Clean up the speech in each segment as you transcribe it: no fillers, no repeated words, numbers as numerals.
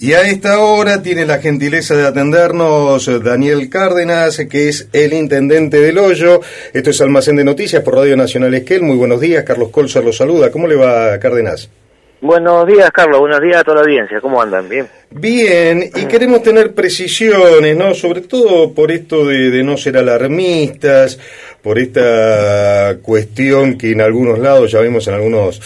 Y a esta hora tiene la gentileza de atendernos Daniel Cárdenas, que es el intendente del Hoyo. Esto es Almacén de Noticias por Radio Nacional Esquel. Muy buenos días, Carlos Colzer los saluda. ¿Cómo le va, Cárdenas? Buenos días, Carlos. Buenos días a toda la audiencia. ¿Cómo andan? ¿Bien? Bien, y queremos tener precisiones, ¿no? Sobre todo por esto de no ser alarmistas, por esta cuestión que en algunos lados, ya vimos en algunos...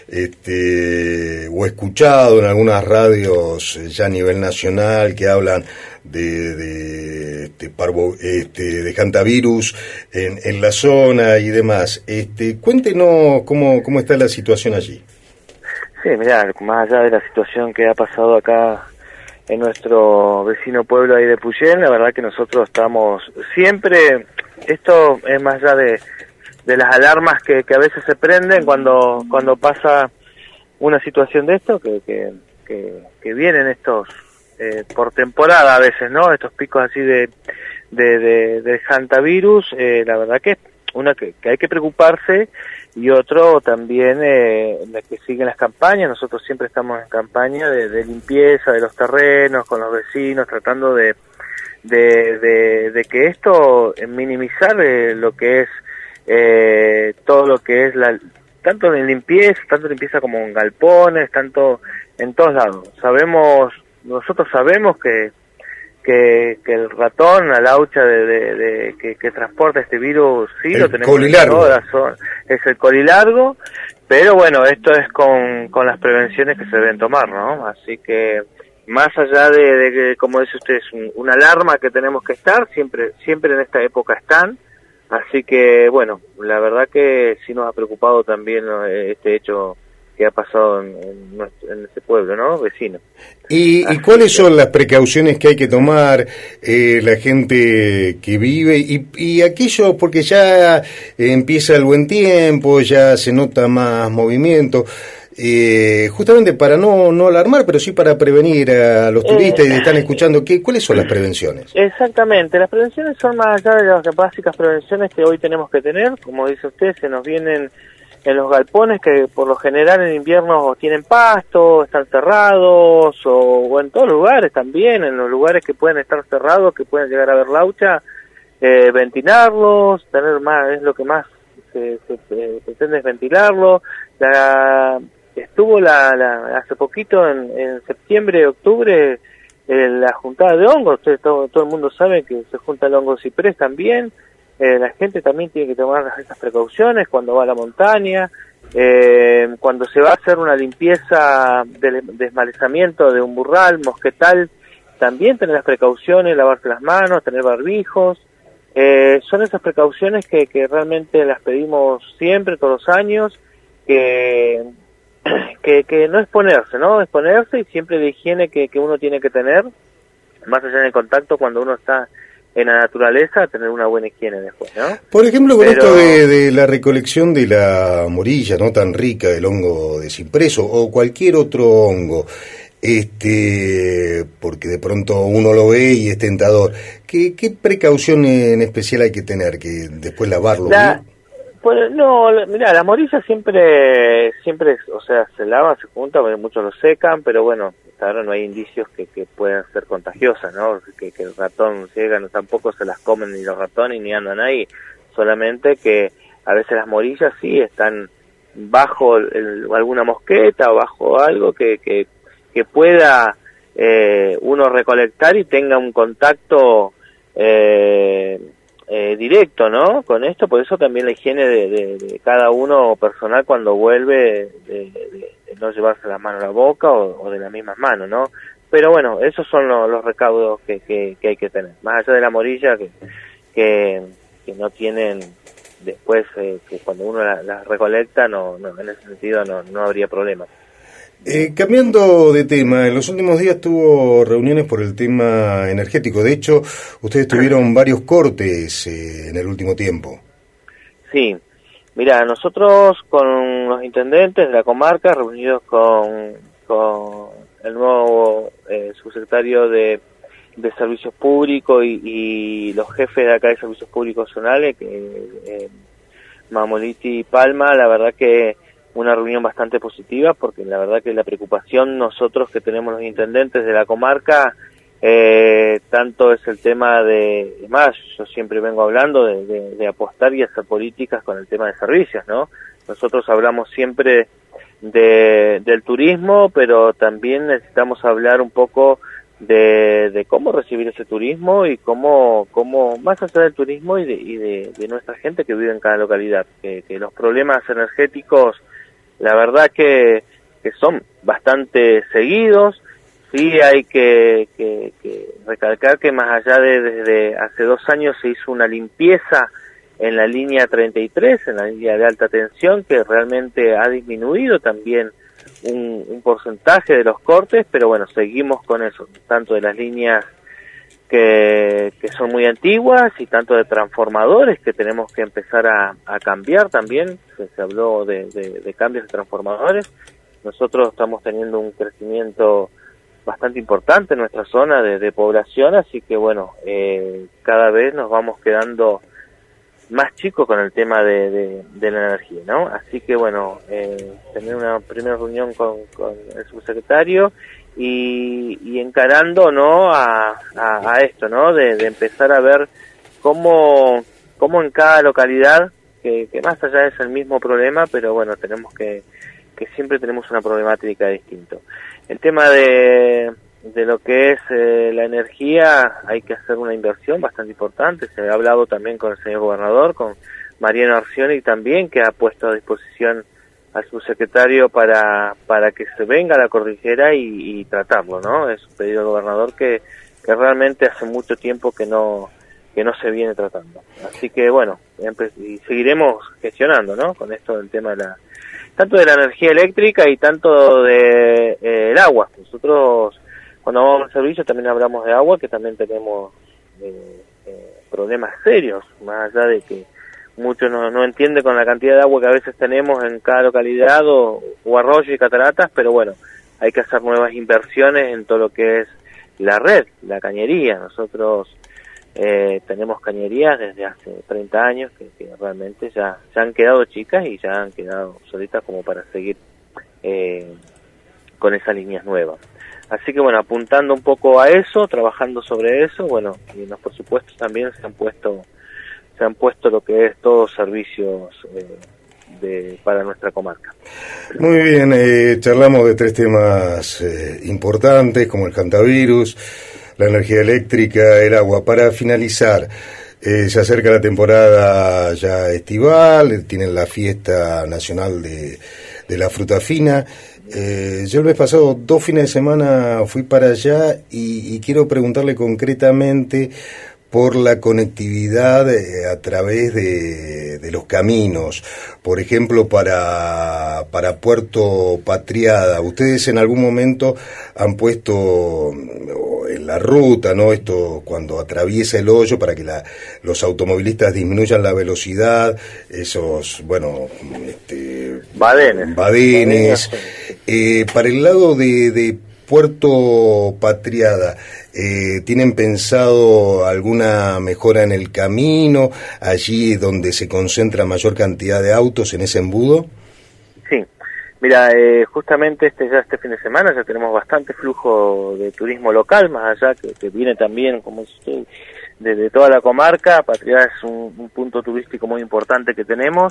o escuchado en algunas radios ya a nivel nacional que hablan de hantavirus en la zona y demás. Cuéntenos cómo está la situación allí. Sí, mirá, más allá de la situación que ha pasado acá en nuestro vecino pueblo ahí de Puyén, la verdad que nosotros estamos siempre, esto es más allá de las alarmas que a veces se prenden cuando pasa una situación de esto, que vienen estos por temporada a veces, ¿no? Estos picos así de hantavirus, la verdad que una que hay que preocuparse, y otro también que siguen las campañas. Nosotros siempre estamos en campaña de limpieza de los terrenos con los vecinos, tratando de que esto, minimizar lo que es todo lo que es tanto en limpieza como en galpones, tanto en todos lados. Nosotros sabemos que el ratón, la laucha que transporta este virus, sí, lo tenemos colilargo. En toda la zona, es el colilargo, pero bueno, esto es con las prevenciones que se deben tomar, ¿no? Así que, más allá de que, como dice usted, es una alarma que tenemos que estar, siempre en esta época están. Así que, bueno, la verdad que sí nos ha preocupado también este hecho que ha pasado en este pueblo, ¿no? Vecino. ¿Y cuáles son las precauciones que hay que tomar la gente que vive? Y aquello, porque ya empieza el buen tiempo, ya se nota más movimiento, justamente para no alarmar, pero sí para prevenir a los turistas y están escuchando, ¿cuáles son las prevenciones? Exactamente, las prevenciones son más allá de las básicas prevenciones que hoy tenemos que tener. Como dice usted, se nos vienen en los galpones que por lo general en invierno tienen pasto, están cerrados, o en todos lugares también, en los lugares que pueden estar cerrados, que pueden llegar a haber laucha, ventilarlos, tener más, es lo que más se pretende, es ventilarlo. Estuvo hace poquito, en septiembre, octubre, la juntada de hongos. Todo el mundo sabe que se junta el hongo ciprés también. La gente también tiene que tomar esas precauciones cuando va a la montaña, cuando se va a hacer una limpieza de desmalezamiento de un burral, mosquetal, también tener las precauciones, lavarse las manos, tener barbijos. Son esas precauciones que realmente las pedimos siempre, todos los años, que no exponerse, ¿no? Exponerse, y siempre la higiene que uno tiene que tener, más allá del contacto cuando uno está en la naturaleza, tener una buena higiene después, ¿no? Por ejemplo, con esto de la recolección de la morilla, no tan rica, del hongo de cipreso, o cualquier otro hongo, porque de pronto uno lo ve y es tentador, ¿qué precaución en especial hay que tener? ¿Que después lavarlo bien? Pues no, mirá, la morilla siempre, o sea, se lava, se junta, porque muchos lo secan, pero bueno, hasta ahora no hay indicios que puedan ser contagiosas, ¿no? Que el ratón llega, no, tampoco se las comen ni los ratones ni andan ahí, solamente que a veces las morillas sí están bajo alguna mosqueta o bajo algo que pueda uno recolectar y tenga un contacto directo, ¿no? Con esto, por eso también la higiene de cada uno personal cuando vuelve, de no llevarse las manos a la boca o de las mismas manos, ¿no? Pero bueno, esos son los recaudos que hay que tener, más allá de la morilla que no tienen después, que cuando uno las recolecta, no, en ese sentido no habría problema. Cambiando de tema, en los últimos días tuvo reuniones por el tema energético. De hecho, ustedes tuvieron varios cortes en el último tiempo. Sí, mira, nosotros con los intendentes de la comarca, reunidos con el nuevo subsecretario de Servicios Públicos y los jefes de acá de Servicios Públicos zonales, Mamoliti y Palma, la verdad que una reunión bastante positiva, porque la verdad que la preocupación nosotros que tenemos los intendentes de la comarca, tanto es el tema de, más, yo siempre vengo hablando de apostar y hacer políticas con el tema de servicios, ¿no? Nosotros hablamos siempre del turismo, pero también necesitamos hablar un poco de cómo recibir ese turismo y cómo más allá del turismo y de nuestra gente que vive en cada localidad, que los problemas energéticos, la verdad que son bastante seguidos. Sí, hay que recalcar que más allá desde hace 2 años se hizo una limpieza en la línea 33, en la línea de alta tensión, que realmente ha disminuido también un porcentaje de los cortes, pero bueno, seguimos con eso, tanto de las líneas que son muy antiguas y tanto de transformadores que tenemos que empezar a cambiar también. Se habló de cambios de transformadores. Nosotros estamos teniendo un crecimiento bastante importante en nuestra zona de población, así que bueno, cada vez nos vamos quedando más chicos con el tema de la energía, ¿no? Así que bueno, tener una primera reunión con el subsecretario y encarando, ¿no?, a esto, ¿no?, de empezar a ver cómo en cada localidad, que más allá es el mismo problema, pero bueno, tenemos que siempre tenemos una problemática distinta. El tema de lo que es la energía, hay que hacer una inversión bastante importante. Se ha hablado también con el señor gobernador, con Mariano Arcioni también, que ha puesto a disposición al subsecretario para que se venga a la cordillera y tratarlo, ¿no? Es un pedido del gobernador que realmente hace mucho tiempo que no se viene tratando. Así que bueno, y seguiremos gestionando, ¿no?, con esto del tema tanto de la energía eléctrica y tanto de el agua. Nosotros cuando vamos al servicio también hablamos de agua, que también tenemos problemas serios, más allá de que muchos no entienden con la cantidad de agua que a veces tenemos en cada localidad o arroyos y cataratas, pero bueno, hay que hacer nuevas inversiones en todo lo que es la red, la cañería. Nosotros tenemos cañerías desde hace 30 años que realmente ya han quedado chicas y ya han quedado solitas como para seguir con esas líneas nuevas. Así que bueno, apuntando un poco a eso, trabajando sobre eso, bueno, y los presupuestos también se han puesto lo que es todos servicios para nuestra comarca. Muy bien, charlamos de 3 temas importantes como el hantavirus, la energía eléctrica, el agua. Para finalizar, se acerca la temporada ya estival, tienen la fiesta nacional de la fruta fina. Yo el mes pasado 2 fines de semana fui para allá y quiero preguntarle concretamente por la conectividad a través de los caminos, por ejemplo para Puerto Patriada. Ustedes en algún momento han puesto en la ruta, ¿no?, esto cuando atraviesa el hoyo para que los automovilistas disminuyan la velocidad, esos, bueno, badenes. Para el lado de Puerto Patriada, ¿tienen pensado alguna mejora en el camino, allí donde se concentra mayor cantidad de autos en ese embudo? Sí, mira, justamente este fin de semana ya tenemos bastante flujo de turismo local, más allá que viene también, como dice usted, de toda la comarca. Patriada es un punto turístico muy importante que tenemos.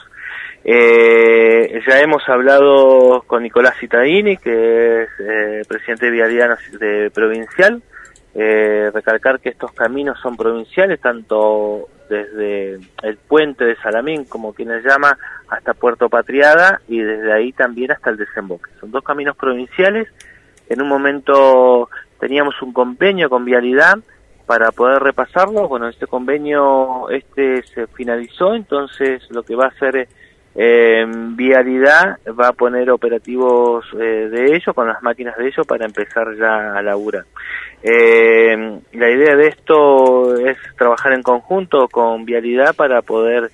Ya hemos hablado con Nicolás Cittadini, que es presidente de Vialidad provincial. Recalcar que estos caminos son provinciales, tanto desde el puente de Salamín, como quien le llama, hasta Puerto Patriada, y desde ahí también hasta el desemboque. Son 2 caminos provinciales. En un momento teníamos un convenio con Vialidad para poder repasarlo. Bueno, este convenio se finalizó, entonces lo que va a hacer Vialidad va a poner operativos de ellos, con las máquinas de ellos, para empezar ya a laburar. La idea de esto es trabajar en conjunto con Vialidad para poder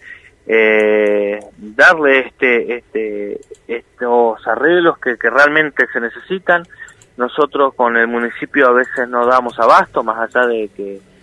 darle estos arreglos que realmente se necesitan. Nosotros con el municipio a veces no damos abasto, más allá de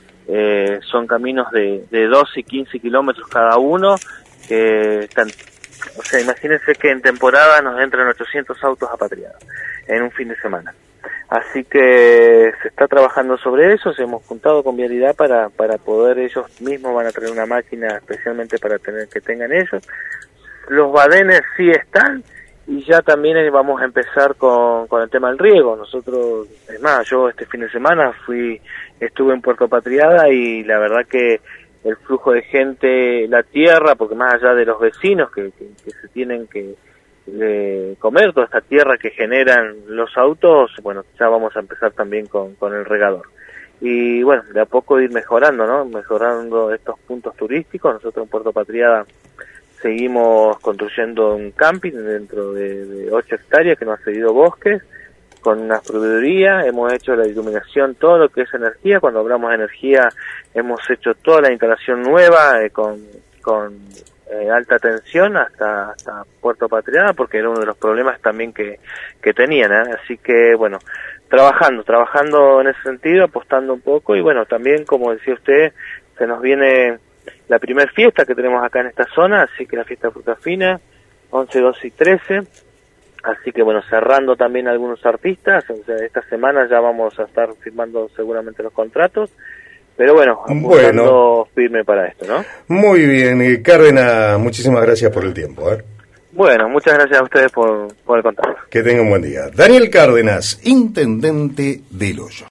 que son caminos de 12 y 15 kilómetros cada uno, que están O sea, imagínense que en temporada nos entran 800 autos apatriados en un fin de semana. Así que se está trabajando sobre eso, se hemos juntado con Vialidad para poder, ellos mismos van a traer una máquina especialmente para tener que tengan ellos. Los badenes sí están y ya también vamos a empezar con el tema del riego. Nosotros, es más, yo este fin de semana estuve en Puerto Patriada y la verdad que el flujo de gente, la tierra, porque más allá de los vecinos que se tienen que comer toda esta tierra que generan los autos, bueno, ya vamos a empezar también con el regador. Y bueno, de a poco ir mejorando, ¿no? Mejorando estos puntos turísticos. Nosotros en Puerto Patriada seguimos construyendo un camping dentro de 8 hectáreas que nos ha cedido Bosques, con una proveeduría, hemos hecho la iluminación, todo lo que es energía. Cuando hablamos de energía, hemos hecho toda la instalación nueva con alta tensión hasta Puerto Patriada, porque era uno de los problemas también que tenían, ¿eh? Así que, bueno, trabajando en ese sentido, apostando un poco, y bueno, también, como decía usted, se nos viene la primer fiesta que tenemos acá en esta zona, así que la fiesta de Fruta Fina, 11, 12 y 13, así que bueno, cerrando también algunos artistas, o sea, esta semana ya vamos a estar firmando seguramente los contratos, pero bueno, apuntando firme para esto, ¿no? Muy bien, Cárdenas, muchísimas gracias por el tiempo, ¿eh? Bueno, muchas gracias a ustedes por el contacto. Que tengan un buen día. Daniel Cárdenas, intendente del Hoyo.